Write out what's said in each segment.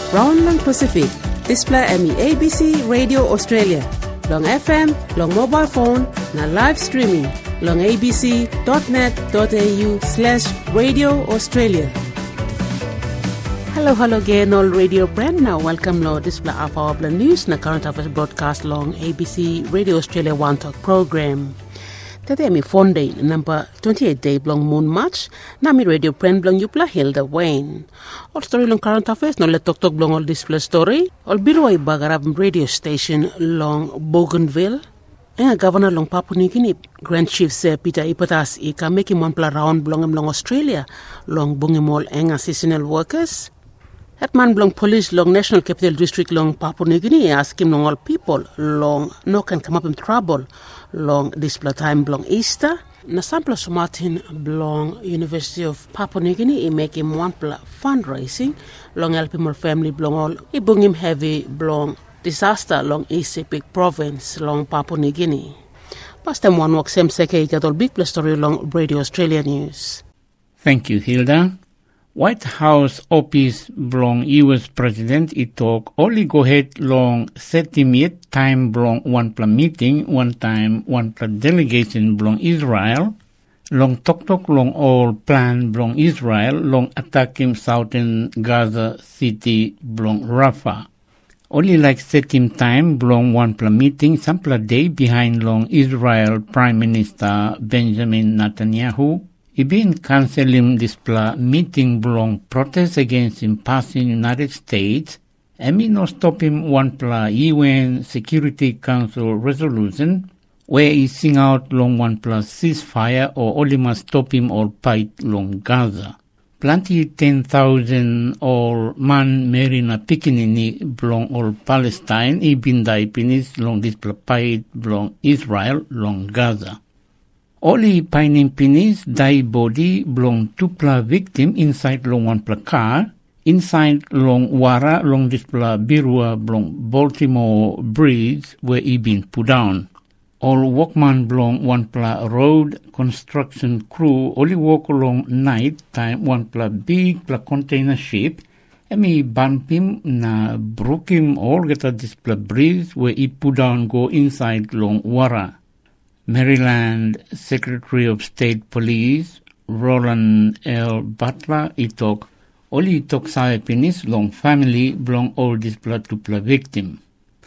round lang Pacific. Display ami ABC Radio Australia. Long FM, long mobile phone, na live streaming. Long abc.net.au/Radio Australia. Hello again, all radio brand. Now welcome to display of our news na current affairs broadcast long ABC Radio Australia One Talk program. Today mi Fonday number 28 day long moon March. Na mi radio brand long Yupla Hilda Wayne. All story long current affairs no let talk long all display story. All biruay bagarab radio station long Bougainville. Ang governor long Papua New Guinea, Grand Chief Sir Peter Ipatas ika making one pla round blong Australia long bungimol ang seasonal workers. Hetman blong police long National Capital District long Papua New Guinea asking long all people long no can come up in trouble long display time blong Easter. Nasampla sumatin blong University of Papua New Guinea making one pla fundraising long helping more family blong all ibungim heavy blong disaster long East Sepik province long Papua New Guinea. Pastor Mwanwak Semseke gatol big plus story long Radio Australia News. Thank you, Hilda. White House office blong US President itok only go ahead long 30-minute time blong one pla meeting one time one pla delegation blong Israel long tok long all plan blong Israel long attacking southern Gaza city blong Rafah. Only like setting time blong one pla meeting sampla day behind long Israel Prime Minister Benjamin Netanyahu. Ibin canceling this pla meeting blong protest against him passing United States. Emi no stop him one pla UN Security Council resolution where he sing out long one pla ceasefire or only must stop him or fight long Gaza. Plenty 10,000 all man marina pikinini blong all Palestine ibin dai pinis long this pla fight blong Israel long Gaza. Only pining pinis die body belong to pla victim inside long one pla car, inside long wara long this pla birua belong Baltimore Bridge where he been put down. All workman belong one pla road construction crew only walk along night time one pla big pla container ship. Emi bump him na broke him all get a this pla bridge where he put down go inside long wara. Maryland Secretary of State Police Roland L. Butler itok only itok sa pinis long family belong all this blood to pla victim.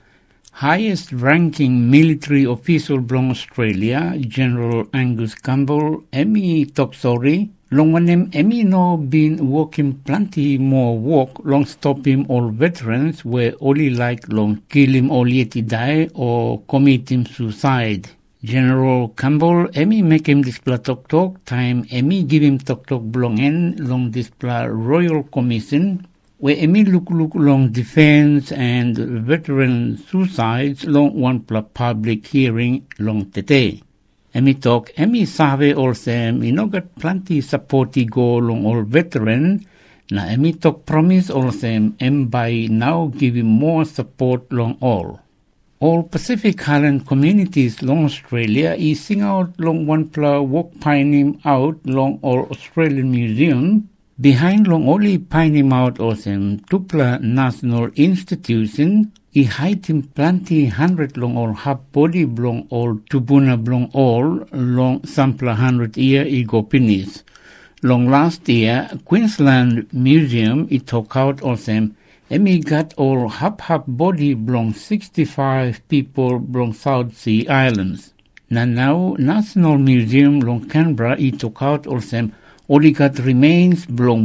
Highest ranking military official belong Australia General Angus Campbell emi tok sorry long wanem emi no been working plenty more work long stop him all veterans where only like long kill him all yet he die or commit him suicide. General Campbell, emi make him display talk time, emi give him talk belong in long display Royal Commission, where emi look long defense and veteran suicides long one pla public hearing long tete. Emi talk, emi save also got plenty supporti go long all veteran, na emi talk promise also by now give him more support long all. All Pacific Island communities long Australia is sing out long one pla walk pine him out long all Australian Museum. Behind long only pine him out awesome Tupla National Institution. He hide him plenty 100 long all half body blong all tubuna blong all long sampla 100 year ego pinis. Long last year Queensland Museum it took out awesome. Emi got all half body belong 65 people belong South Sea Islands. Now National Museum long Canberra it took out also only got remains belong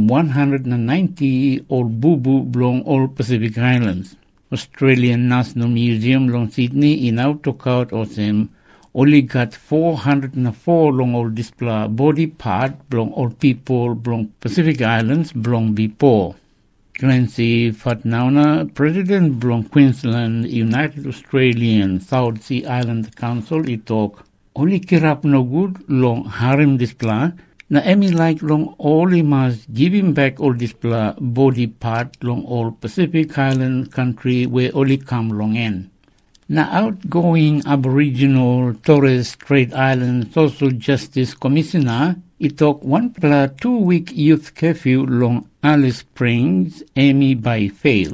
190 all boo belong all Pacific Islands. Australian National Museum long Sydney in out took out also only got 404 long all display body part belong all people belong Pacific Islands belong before. Clancy Fatnauna, President Blong Queensland United Australian South Sea Island Council itok only kirap no good long harem display na emi like long all must give him back all display body part long all Pacific Island country where only come long in. Na outgoing Aboriginal Torres Strait Island Social Justice Commissioner itok 1 2 week youth curfew long Alice Springs Amy by fail.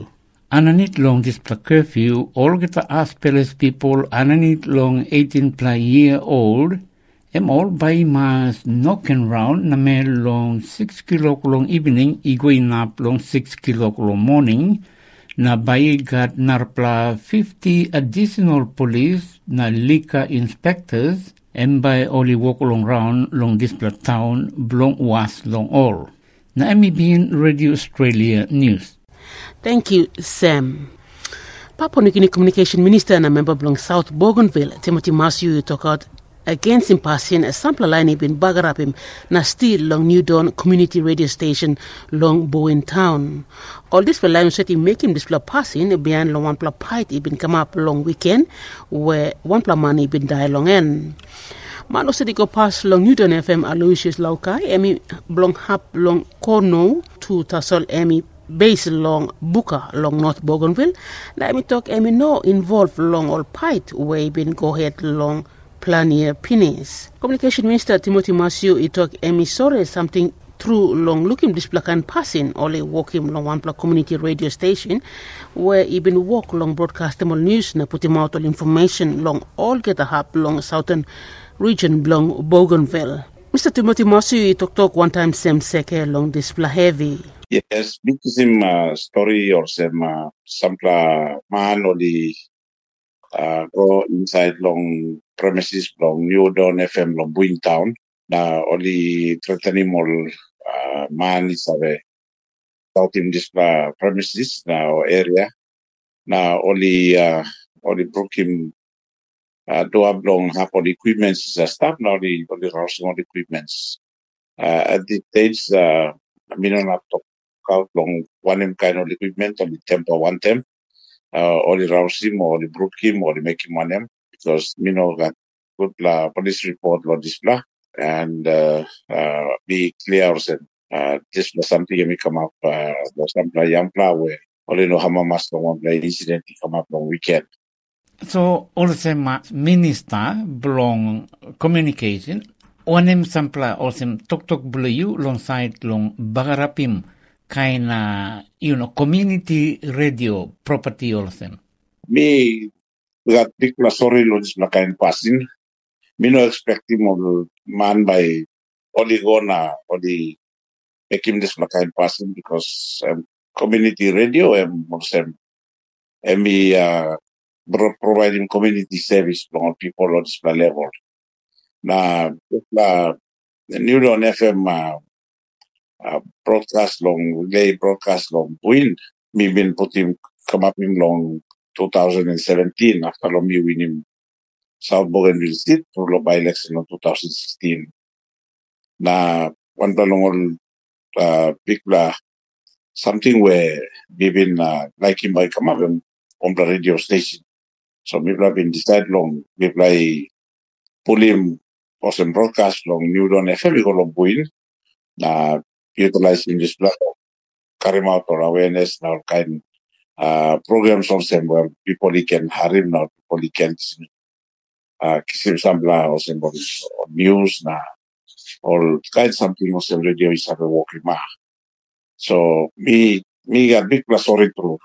Underneath long this curfew, all get aspeles people underneath long 18-year-old, all by mas knocking round na may long 6 kilo long evening, igoin up long 6 kilo long morning, na by got narpla 50 additional police na liquor inspectors, and by only walk along round long this town, blong was long all. Na MBN Radio Australia News. Thank you, Sam. Papua New Guinea Communication Minister and a member of South Bougainville, Timothy Masu, talked out against him passing a sample line in Bagarapim, na still long New Dawn community radio station long Bowen Town. All this for line set make him display passing behind long one pla pipe been come up long weekend where one pla money been die long end. Malo said go pass long New Dawn FM Aloysius Laukai, Emi long hap long Kono to Tassol Emi base long Buka long North Bougainville. Let me talk Emi no involved long all pipe where been go ahead long Planier Pennies. Communication Minister Timothy Masu he talk Emi sorry something through long looking this placan passing only walk him long one pla community radio station where he been walk long broadcastable news na put him out all information long all get a hap long southern region long Bougainville. Mr. Timothy Masu he talk one time same seke long this pla heavy. Yes, because him story or some man or the go inside long premises long New Dawn FM long Bowen Town. Na only threatening all man is away out in this premises now area. Now only broke him do up long half of the equipments is stuff now the housing of the equipments. At the stage I mean not talk out long one kind of equipment on the temper one temp. Or the rouse him or the broke him or the make him on him because got good police report or this blah and be clear this was something may come up some young where only know how much one play incident come up on weekend. So also minister belong communication onem sampla also tok bulayu alongside long Bagarapim kind community radio property also. Me got big sorry lodge na kind passing. Me no expecting of man by only gonna or the make him this kind passing because community radio and me providing community service for people on this level. Na the New Dawn FM broadcast long Bowen. Me been put him come up in long 2017 after long me win him South Bougainville seat for by election in 2016. Na one long big something where we been like him by come up on the radio station. So we have been decided long we play pull him for some broadcast long New Dawn FM we go long Bowen. Na utilizing this platform, carry out our awareness now kind programs also where people can hurry now people can kisim sambla also news na all kind something also radio is have a walking ma. So me got big plus sorry through.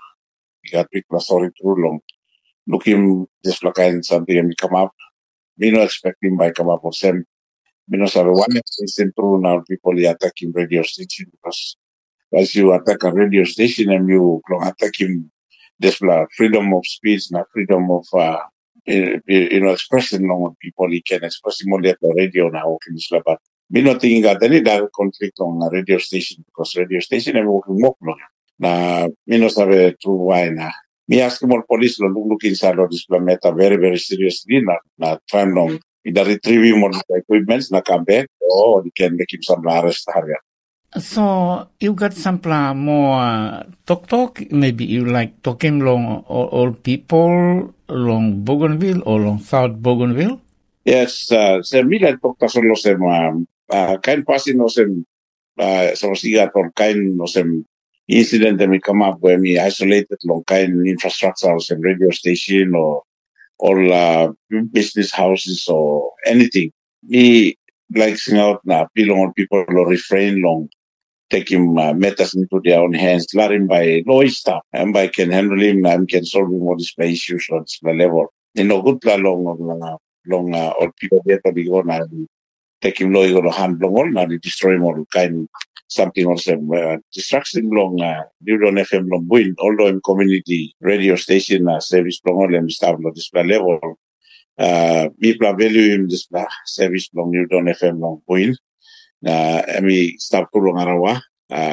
Long looking just like kind something me come up. Me not expecting by come up or same. Me not have one instant through now people attacking radio station because as you attack a radio station and you attack him this freedom of speech, not freedom of expression long people he can express him only at the radio now but me not thinking that any direct conflict on a radio station because radio station and working more na me not have a true why na me ask more police look inside of this matter very very seriously na try long either retrieve more equipments na come back or they can make him some arrest area. So you got some more talk. Maybe you like talking long all people along Bougainville or along South Bougainville. Yes, se mila talk solo some kind passing no some so siga or kind no some incident that may come up where me isolated long kind infrastructure or some radio station or all business houses or anything. Me like sing out na pilong on people or refrain long take him matters into their own hands, let him by law staff, and by can handle him, and can solve him all these issues on this level. Good long or people get to be gonna take him law to hand long all, and destroy him all kind something also destruction long you don't have him long win, although in community radio station service long all and staff on this level. People value him this service long you don't have him long win. Emi staff tulong arawa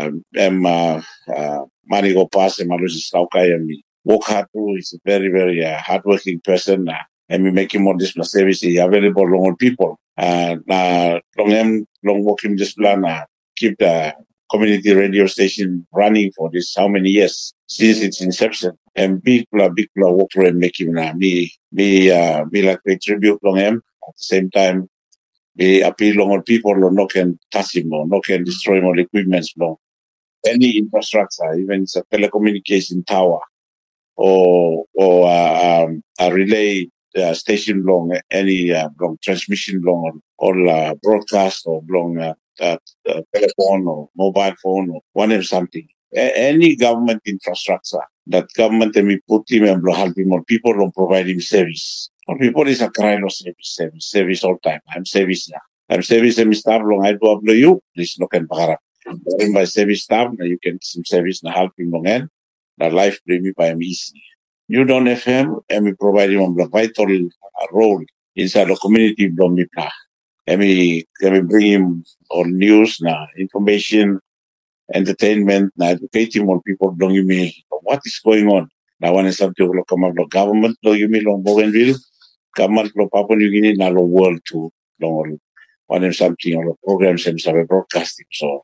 money go pass and malusi staukai emi work hard too. He's a very very hardworking person and we make him on this service available long people long work him this plan keep the community radio station running for this how many years since its inception and big work for him make him me like pay tribute long him at the same time. They appeal on people who no can touch him or no can destroy more equipment. Any infrastructure, even it's a telecommunication tower or a relay station long, any long transmission long or broadcast or long telephone or mobile phone or whatever something. Any government infrastructure that government may put him and help him or people don't provide him service. For people is a kind of service all time. I'm service now. I'm service and staff long I do you. Please look and para. By service staff, now you can some service na help him long end. The life premium by him easy. You don't have him and we provide him a vital role inside the community long me pla. And we bring him on news na information, entertainment, na educate him on people long you me what is going on. Now when it's something will come up the government long you me long Bougainville. Government lo Papua New Guinea na lo world to long one something on the programs and some broadcasting. So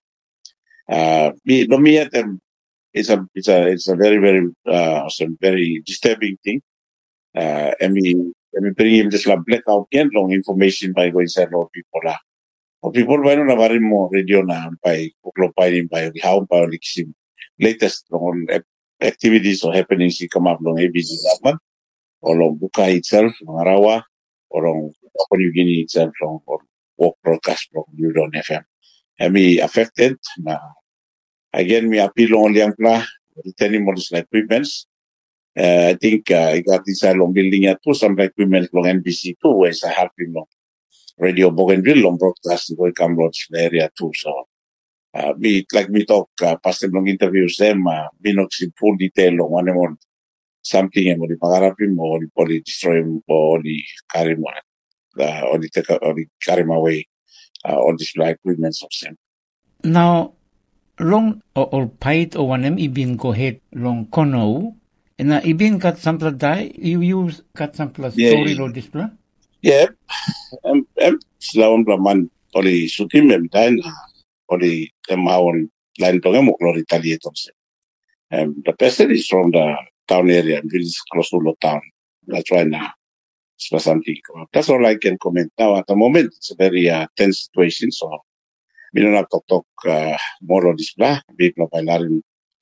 it's a very very some very disturbing thing. And we bring him this blackout again long information by going inside all people lah. Or people by no very more radio na by him by how by latest long activities or happenings he come up long ABC government. Or long Buka itself, long Arawa, or long Papua New Guinea itself, long or walk broadcast from Udon FM. And me affected. Again, me appeal on young pla, returning models like equipments. I think I got this long building at two, some equipment long NBC too, where I help him long radio Bougainville long broadcast going come lodge area too. So me talk past them long interviews them, me not in full detail long one more. Something and the Pagarapim or the destroy him or the carry him or the carry him away or display equipment of them. Now, long or pait or one ibin go ahead long kono and ibin got some die you use got some plus story or display? Yeah, Slawan Blaman or the Sutim and Dine or the Mawan line to them or retaliators. The person is from the town area and village close to the town. That's why now it's something. That's all I can comment. Now at the moment it's a very tense situation, so we don't have to talk more on this blah. People by learning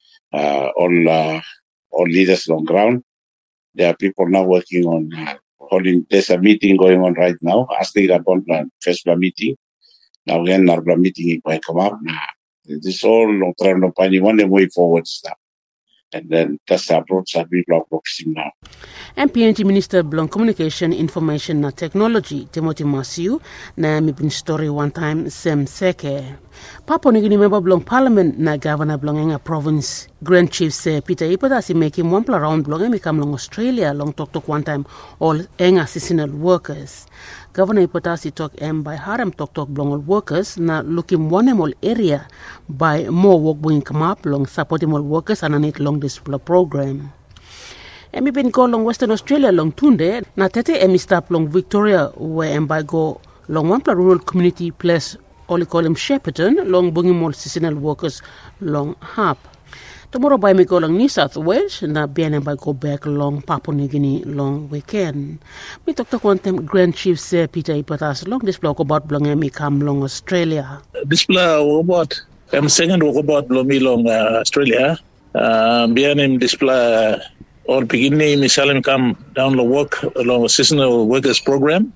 all leaders on ground. There are people now working on holding. There's a meeting going on right now. Asking about plan first meeting. Now again our meeting might come up. This all long term opinion one way forward stuff. And then that's the approach that we are focusing now. MPNG Minister Blong Communication, Information and Technology, Timothy Masiu, na mibin story one time Sem Seke. Papua New Guinea member Blong Parliament na Governor Blongenga Province. Grand Chief se Peter Ipata si make him one round Blong come long Australia long talk one time all enga seasonal workers. Governor Ipatasi talk by harem talk blong workers na looking one all area by more work going come up long supporting all workers and an long display program. Emi been go long Western Australia long tunde na tete emi stop long Victoria where by go long one rural community place only call him Shepparton long bunging more seasonal workers long hub. Tomorrow by me go long New South Wales na bien by go back long Papua New Guinea long weekend. Me talk one time Grand Chief se Peter Ipatas long this block about blong emi come long Australia. This block about second walk about me long Australia. Bien him display or beginning Misalim come down the work along a seasonal workers program.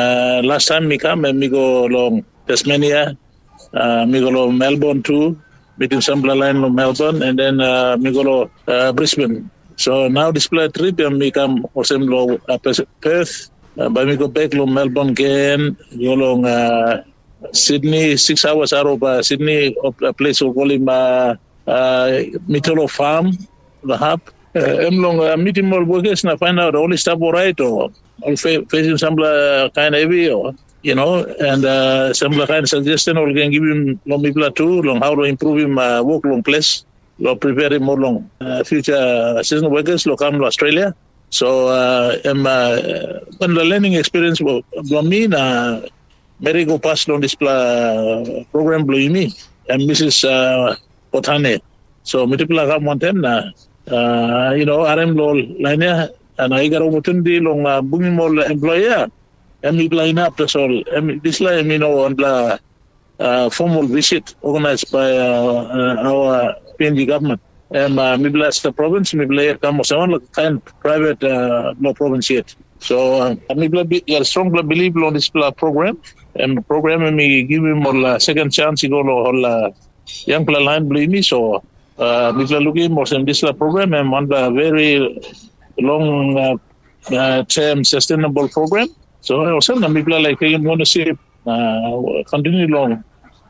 Last time me come and me go along Tasmania, me go along Melbourne too. between Sambla line of Melbourne and then Migolo Brisbane. So now display trip and become Osemlo Perth, but we go back to Melbourne again, go along Sydney, 6 hours out of Sydney, a place we call him Mitolo Farm, the hub. I'm long meeting more workers and I find out only stuff all right or facing some kind of heavy or and some kind of suggestion or can give him long people too, long how to improve him work long place, long prepare him more long future seasonal workers, long come to Australia. So when the learning experience will me Mary go past on this program blue me and Mrs. Potane. So multiple come one time RM law line and I got opportunity long booming more employer and we line up that's all. This line on the formal visit organized by our PNG government. And maybe that's the province, maybe come someone like kind of private law province yet. So maybe I strongly believe on this program and program me give him a second chance to go to young line believe me. So maybe looking more some this program and one very long term sustainable program. So also maybe like you want to see continue long.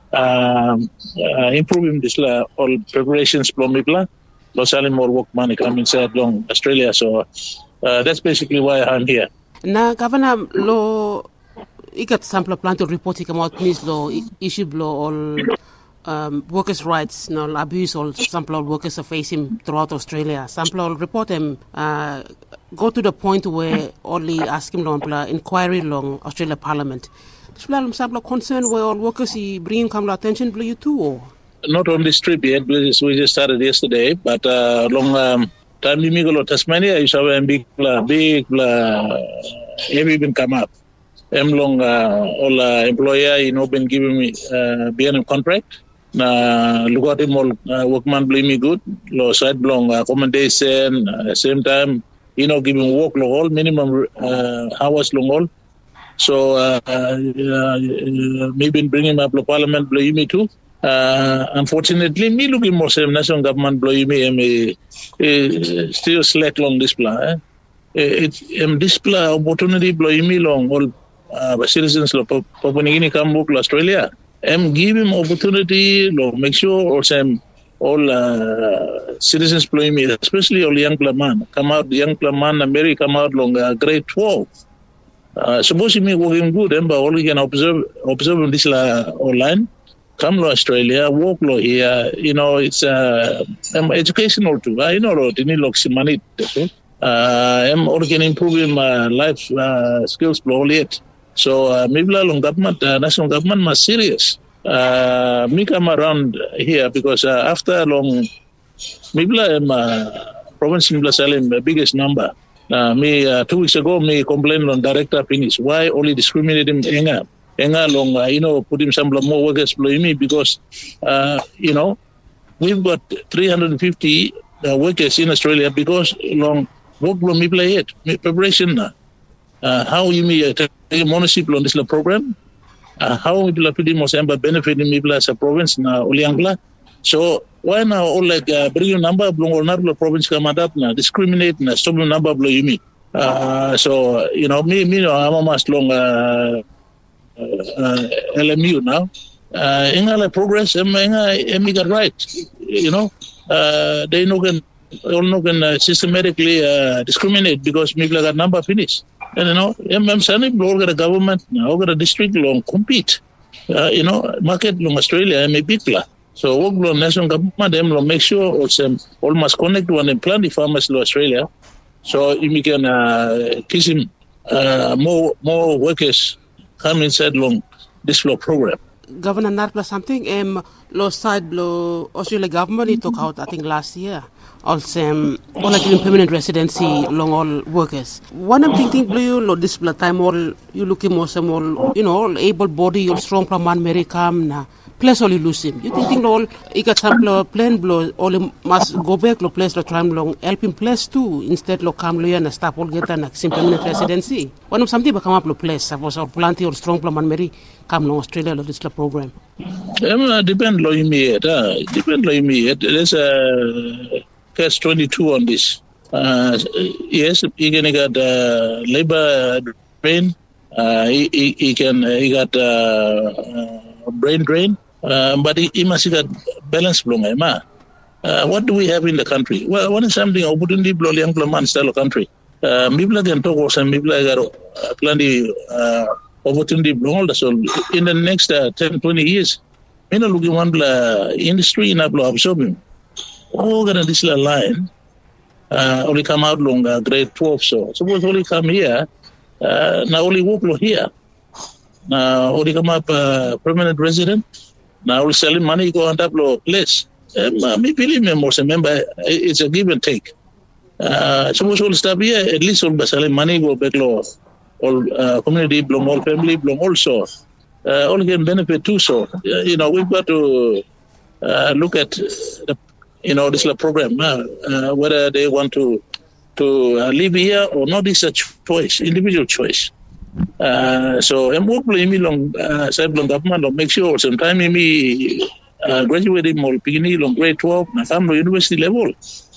Improving this all preparations from Mipla, Los Alamos work money come inside long Australia. So that's basically why I'm here. Now, Governor, lo ikat sample plan to report come out means lo issue blow all workers' rights, no abuse all sample workers are facing throughout Australia. Sample report them go to the point where only ask him long inquiry long Australia Parliament. Some concern where all workers bring come to attention to you too, or? Not on this trip yet, we just started yesterday, but long time we go to Tasmania, you saw a big heavy been come up. Long all employer, been giving me BNM contract. Look at him all workman blame me good, low side long accommodation, same time, giving work long all minimum hours long all. So maybe bringing up the parliament blow me too. Unfortunately, me looking more same national government blow me still slack long this plan. It's this plan opportunity blow me long all citizens of Papua New Guinea come work to Australia. Give him opportunity, make sure or same all citizens blow me, especially all young man come out young man America come out long grade 12. Supposing me working good, but all you can observe this online. Come to Australia, work law here. It's educational too. They need lots of money. I'm all can improve my life skills yet. So maybe long government, national government, must serious. Me come around here because after long, maybe province Mibla Salim the biggest number. 2 weeks ago, me complained on director finish. Why only discriminate him? Enga long, put him some more workers below me because, we've got 350 workers in Australia because long work below me play it preparation. How you may take ownership on this program? How we will put him more benefiting me as a province na Uliangla. So why now all like bring a number of long province come up now discriminate na stop the number of me. So me I'm almost long LMU now. Inga progress emi got right. They no can systematically discriminate because people got number finish. And I'm saying we got a government now, got a district long compete. Market long Australia may big plan. So work national government them will make sure also almost connect one and plan the farmers to Australia. So you can kiss him more workers come inside long this law program. Governor Narpla something law side law Australia government he took out I think last year also all like permanent residency long all workers. One of the thing blue law display time all you looking more some all all able body or strong plan man Mary come na place only lose him. You think all he got some plan blow all must go back to place the time long help him place too instead lo come lo and stop all get an permanent residency. One of something come up to place suppose or plenty or strong plan Mary come to Australia lo this program. Depend lo immediate. Depend lo immediate. There's a case 22 on this. Yes, he can get labor drain. He got brain drain. But he must get balance blow. What do we have in the country? Well, one is something opportunity blow young man style country. People can talk about some people got plenty opportunity blow. So in the next 10-20 years, you know, looking one industry in blow absorbing. Oh, gonna this line. Only come out long grade 12 so suppose only come here now only work here now only come up permanent resident now only selling money go on that place me believe me most member it's a give and take suppose only stop here at least all selling money go back law all community belong all family belong also all can benefit too so you know we've got to look at the this program, whether they want to live here or not is a choice, individual choice. So I'm working long government to make sure sometime me graduating more beginning on grade 12 na family university level.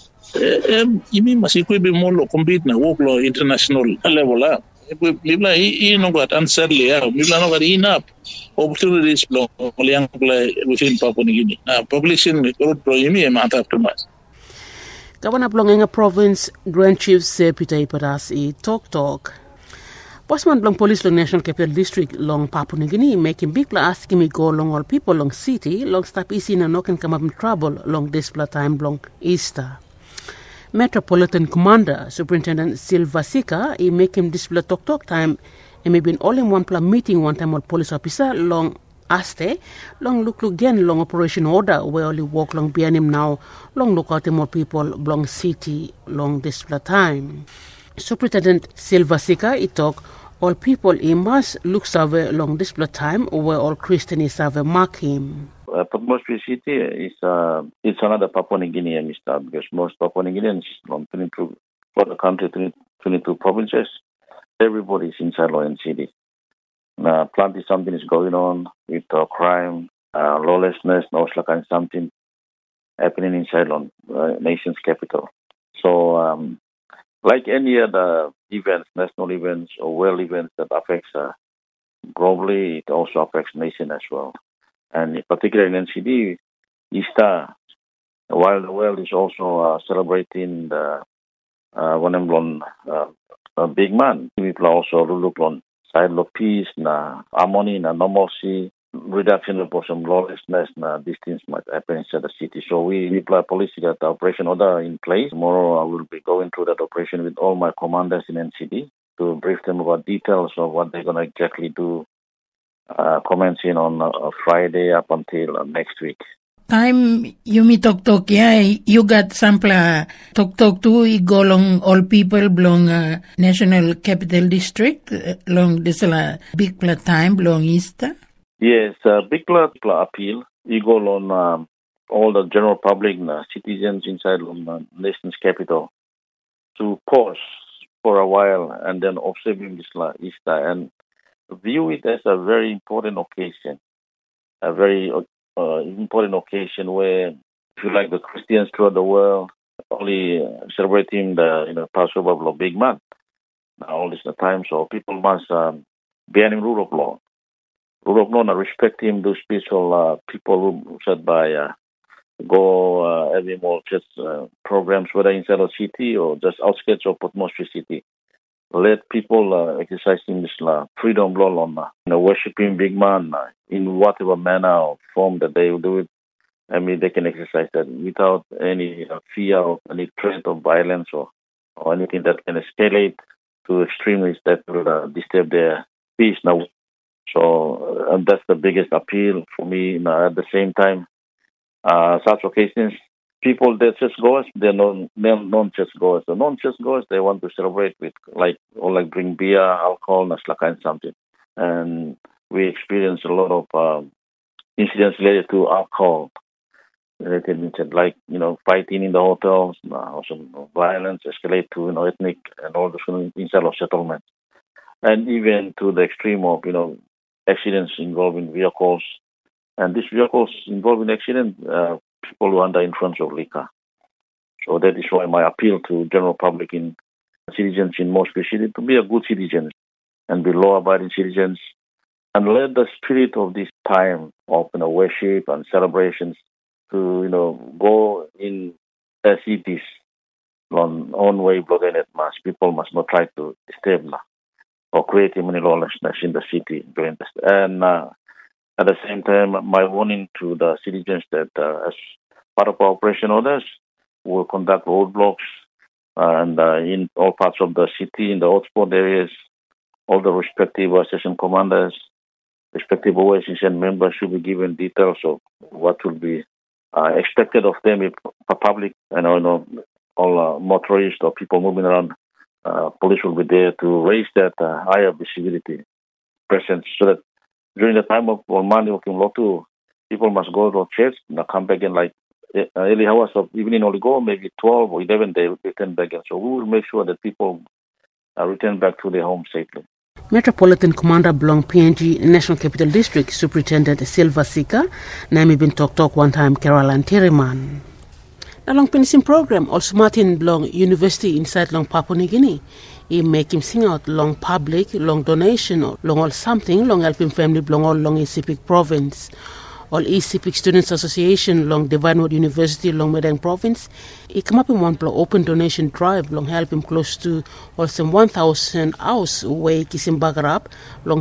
You must be more compete na work law international level. People no got unsettly. People no got enough opportunities within Papua New Guinea. Population growth matter too much. Governor Blongenga Province Grand Chief Sir Peter Ipadasi talk. Bosman Blong Police Long National Capital District Long Papua New Guinea making big asking me go along all people long city long stop easy and no can come up in trouble long display time long Easter. Metropolitan Commander Superintendent Silva Sika, he make him display talk time and maybe in all in one plan meeting one time all police officer long aste long look again long operation order where only walk long behind him now long look out more people long city long display time. Superintendent Silva Sika he talk all people he must look survey long display time where all Christian survey mark him. Port Moresby City is it's another Papua New Guinea, Mr. Because most Papua New Guineans from 22 for the country, 22 provinces, everybody is inside Loyan City. Now, plenty something is going on with crime, lawlessness, no kind something happening inside nation's capital. So, like any other events, national events or world events that affects globally, it also affects nation as well. And particularly in NCD, Easter, while the world is also celebrating the big man, people are also look on side of peace, harmony, normalcy, reduction of some lawlessness, these things might happen inside the city. So we apply policy that the operation order in place. Tomorrow I will be going through that operation with all my commanders in NCD to brief them about details of what they're going to exactly do. Commencing on Friday up until next week. Time you me talk yeah, you got sample talk to go along all people belong National Capital District long this big time belong Easter. Yes, big appeal. You go on all the general public citizens inside nation's capital to pause for a while and then observing this Easter and view it as a very important occasion, a very important occasion where, if you like, the Christians throughout the world only celebrating the Passover of Big Man. Now, all this time, so people must be in rule of law. Rule of law and respect him, those spiritual people who said by having more church programs, whether inside the city or just outskirts of Port Moresby City. Let people exercising this freedom law on worshiping big man in whatever manner or form that they will do it. I mean, they can exercise that without any fear of any threat of violence or anything that can escalate to extremities that will disturb their peace. Now, so that's the biggest appeal for me. At the same time, such occasions. People that church goers, they're non-church goers. The non-church goers, they want to celebrate with bring beer, alcohol, and something. And we experience a lot of incidents related to alcohol, related incidents like, fighting in the hotels, also violence escalate to, ethnic and all those inside of settlements. And even to the extreme of, accidents involving vehicles. And these vehicles involving accidents, people who are under influence of liquor. So that is why my appeal to general public in citizens in Moresby City to be a good citizen and be law-abiding citizens, and let the spirit of this time of worship and celebrations to go in as it is on own way blogging mass. People must not try to disturb or create any lawlessness in the city during this. And at the same time, my warning to the citizens that as part of our operation orders, we'll conduct roadblocks and in all parts of the city, in the hotspot areas, all the respective session commanders, respective OSCs and members should be given details of what will be expected of them if public and all motorists or people moving around. Police will be there to raise that higher visibility presence so that during the time of Monday working law 2, people must go to church and come back in like early hours of evening only go, maybe 12 or 11 they return back in. So we will make sure that people return back to their home safely. Metropolitan Commander Blong PNG National Capital District Superintendent Silva Sika, Nami bin Tok one time Caroline Tiriman. Along finishing program, also Martin Blong University inside Long Papua New Guinea. He make him sing out long public, long donation, or long all something, long helping family belong all long East Sepik province. All East Sepik Students Association, long Divine Word University, long Medang province. He come up in one open donation drive, long help him close to also 1,000 house where Kisim Bagarap, long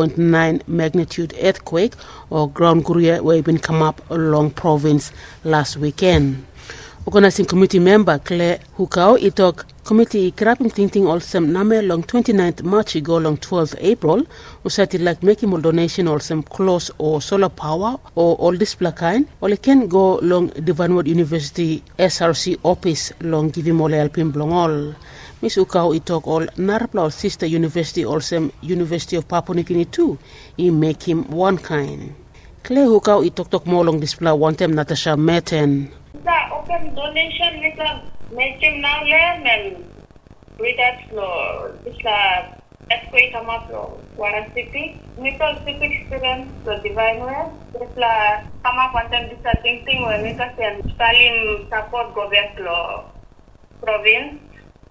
6.9 magnitude earthquake or ground guria where he been come up along province last weekend. Organizing committee member Claire Hukau itok committee krapping thinking also name long 29th March go long 12th April usati like making more donation or some clothes or solar power or all this kind or it can go long Divine Word University SRC office long give him all helping belong all. Miss Hukau itok all Narapla or sister university or some University of Papua New Guinea too. He make him one kind. Claire Hukau itok more long display one time Natasha Merton. Open donation we can make him now learn and with that flow. This earthquake come up Wara Sepik. Little Sepik students the Divine Word. This come up and then this thing when we can Stalin support go back to province.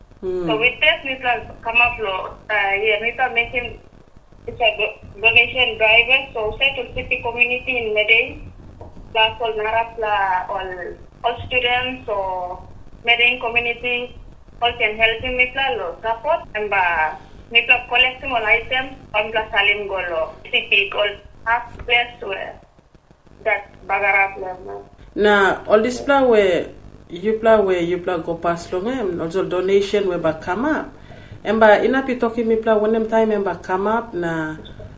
So with that we can come up here we can make him it's a donation driver. So set to city community in Medellin. Plus all Narapla all students or Medellin community all can help him with support and make collecting all items on the Salim Golo city all half place where that Bagarap. Now all this plan where you go past long also donation where back come up. And by inapi talking me plan when them time and back come up na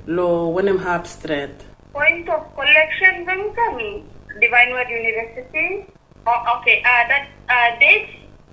lo when them have straight. Point of collection then come Divine Word University. Okay, that date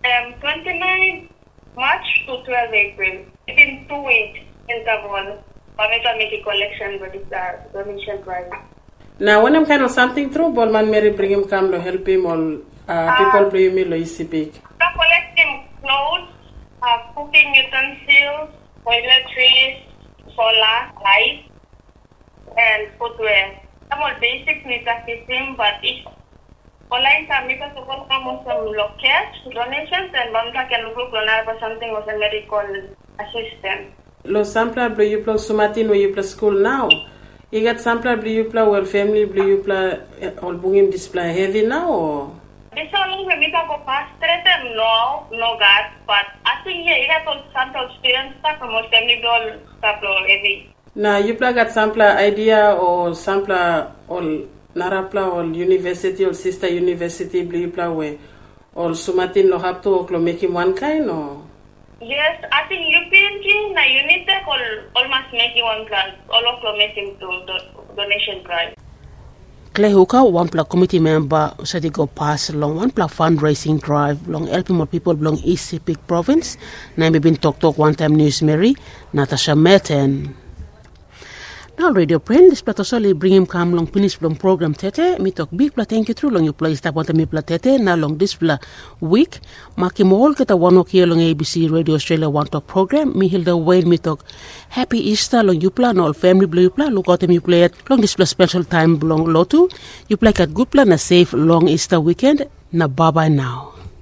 29 March to 12 April. Within 2 weeks interval, we can make a collection with this donation drive. Now, when I'm kind of something through, Bolman Mary bring him come to help him all people bring him to ECP. Collecting clothes, cooking utensils, toiletries, solar, light, and footwear. Some all basic needs are system, but it's online because of all some locations, donations, and Bamta can look for something was a medical assistant. Lo sampler blue you plus sumatin where you plus school now. You got sampler blue you plus well family blue you plus all bungim display heavy now or? This all we make go past straight no gas, but I think here you got all sample students stuff from most family all stuff heavy. Now you plus got sampler idea or sampler all Narapla or university or sister university blue plus where all sumatin lo have to make him one kind or? Yes, I think UPNG na Unitec almost making one plan, all of them making to donation drive. Claire Hukau, one plan committee member, said he go pass along one plan fundraising drive, long helping more people belong East Sepik province. Now we been talk one time news Mary, Natasha Merton. Now radio friend, this plato soli bring him come long finish long program tete. Me talk big pla thank you through long you play step on me pla tete. Now long this pla week. Maki all kita one ok here long ABC Radio Australia One Talk program. Me Hilda Wayne me talk Happy Easter long you pla all family blue you pla. Look out me play it long this pla special time long lotu. You play at good pla na safe long Easter weekend. Na bye bye now.